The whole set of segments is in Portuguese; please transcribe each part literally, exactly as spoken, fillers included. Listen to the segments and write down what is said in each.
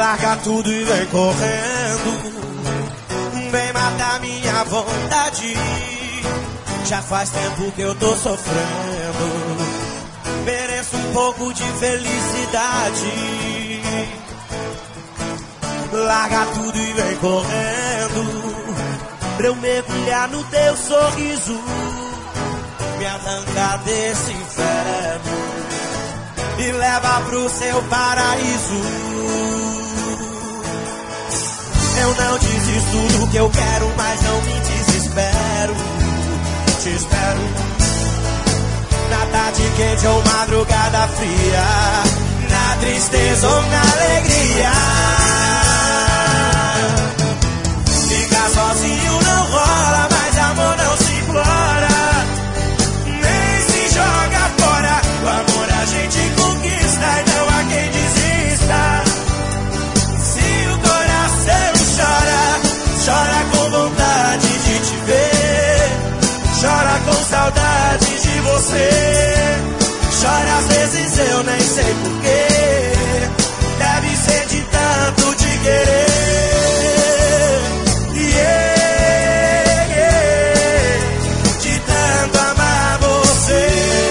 Larga tudo e vem correndo, vem matar minha vontade. Já faz tempo que eu tô sofrendo, mereço um pouco de felicidade. Larga tudo e vem correndo, pra eu mergulhar no teu sorriso, me arrancar desse inferno, me leva pro seu paraíso. Eu não desisto do que eu quero, mas não me desespero. Te espero na tarde quente ou madrugada fria, na tristeza ou na alegria. Ficar sozinho não rola, mas amor não se implora, nem se joga fora. O amor a gente conquista e não há quem desista. Se o coração chora, chora com vontade de te ver, chora com saudade de você. Chora às vezes eu nem sei porquê, deve ser de tanto te querer. Yeah, yeah, de tanto amar você.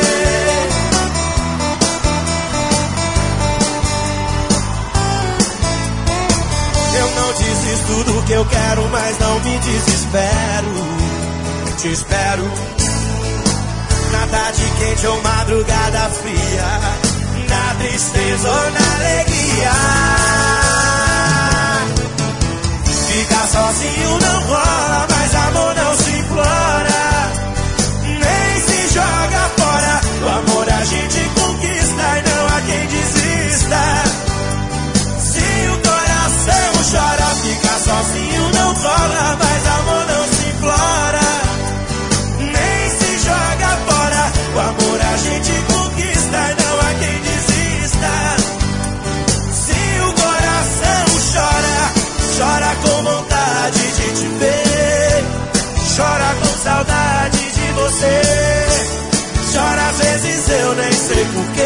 Eu não desisto do que eu quero, mas não me desespero. Te espero na tarde quente ou madrugada fria, na tristeza ou na alegria. Ficar sozinho não rola, mas amor não se implora, nem se joga fora. O amor a gente conquista e não há quem desista. Se o coração chora, ficar sozinho não rola, mas amor não se implora, o amor a gente conquista e não há quem desista. Se o coração chora, chora com vontade de te ver, chora com saudade de você. Chora às vezes eu nem sei porquê,